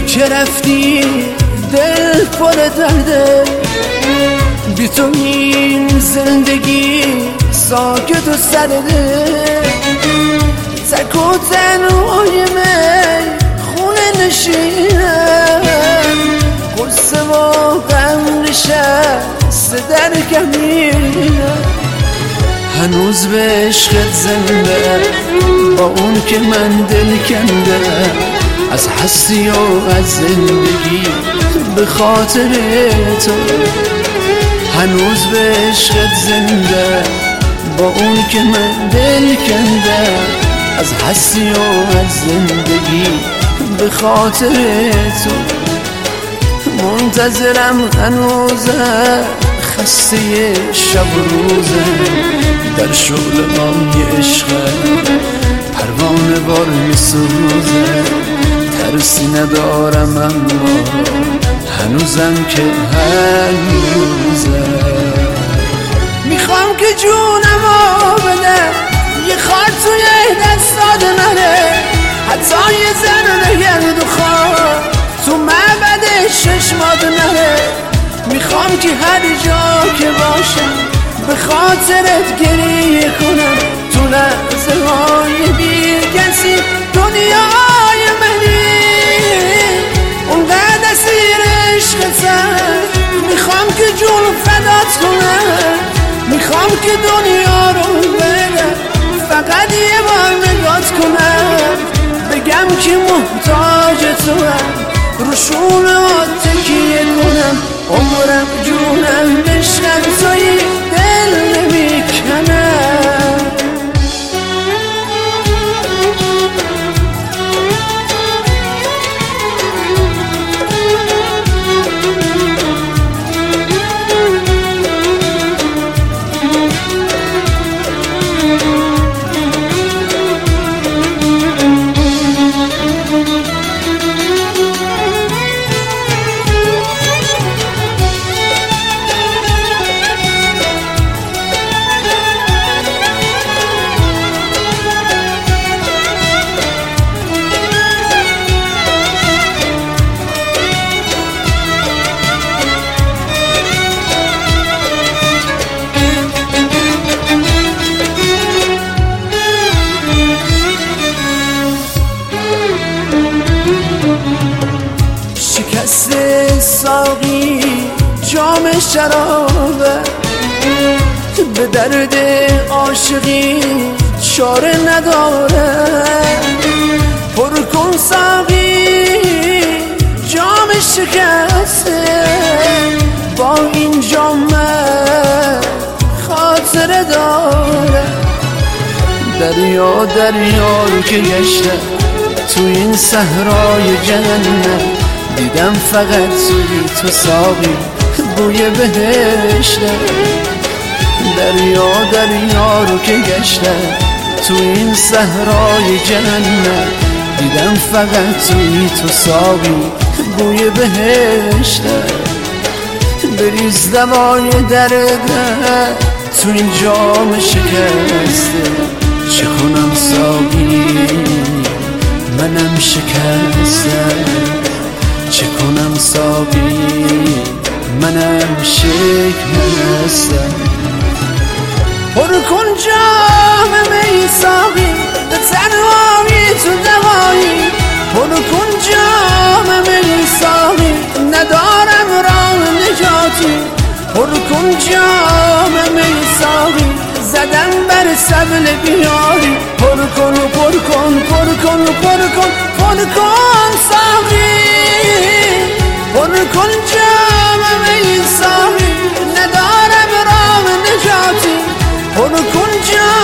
که رفتی دل پر درده، بی تو این زندگی ساکت و سرده. تک و تنهای می خونه نشینم، قصه و غم نشسته در کمینم. هنوز به عشقت زنده، با اون که من دل کنده، از هستی و از زندگی به خاطر تو. هنوز به عشقت زنده، با اون که من دل کنده، از هستی و از زندگی به خاطر تو. منتظرم هنوزم، خسته شب و روزه، در شعله‌های عشقت پروانه وار می‌سوزه. ترسی ندارم اما هنوزم که هنوزه. میخوام که جونمو بده، یه خار توی دستات نره، حتی یه ذره گرد و خار تو معبد چشمات نره. میخوام که هر جا که باشم به خاطرت گریه کنم، تو لحظه های بی کسی دنیای منی. اونقدر اسیر عشقتم، میخوام که جون فدات کنم، میخوام که دنیا رو بدم، فقط یه بار نگات کنم، بگم که محتاج تو هم، روشون تکیه کنم، عمرم جونم عشقم توی دل نمیکنم. شکست ساقی جام شرابه، به درد عاشقی چاره نداره. پر کن ساقی جام شکسته، با این جام خاطره داره. دریا دریا که گشته تو این صحرای جنت، دیدم فقط توی تو ساقی بوی بهشته. دریا دریا رو که گشتم تو این صحرای جنت، دیدم فقط توی تو ساقی بوی بهشته. بریز دوای درد تو این جام شکسته، چه کنم ساقی منم شکسته، چه کنم ساقی منم شکسته. پر کن جام می ساقی، به تنهایی تو دوایی. پر کن جام می ساقی، ندارم راه نجاتی. پر کن جام می ساقی، زدم بر سبل بیاری. پر کن و پر کن، پر کن و پر کن، پر کن ساقی. پر کن جام می ساقی، ندارم راه نجاتی. پر کن جام